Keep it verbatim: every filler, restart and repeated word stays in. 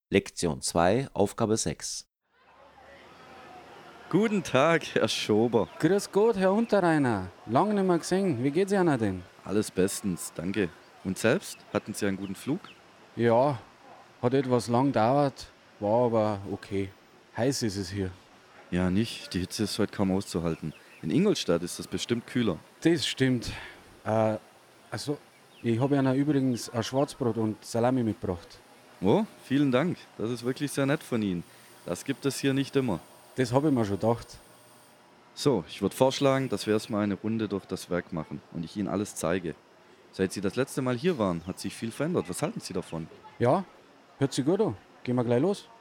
Lektion zwei, Aufgabe sechs. Guten Tag, Herr Schober. Grüß Gott, Herr Unterreiner. Lang nicht mehr gesehen. Wie geht's Ihnen denn? Alles bestens, danke. Und selbst? Hatten Sie einen guten Flug? Ja, hat etwas lang gedauert, war aber okay. Heiß ist es hier. Ja, nicht. Die Hitze ist heute kaum auszuhalten. In Ingolstadt ist das bestimmt kühler. Das stimmt. Äh, also, ich habe Ihnen übrigens ein Schwarzbrot und Salami mitgebracht. Oh, vielen Dank. Das ist wirklich sehr nett von Ihnen. Das gibt es hier nicht immer. Das habe ich mir schon gedacht. So, ich würde vorschlagen, dass wir erstmal eine Runde durch das Werk machen und ich Ihnen alles zeige. Seit Sie das letzte Mal hier waren, hat sich viel verändert. Was halten Sie davon? Ja, hört sich gut an. Gehen wir gleich los.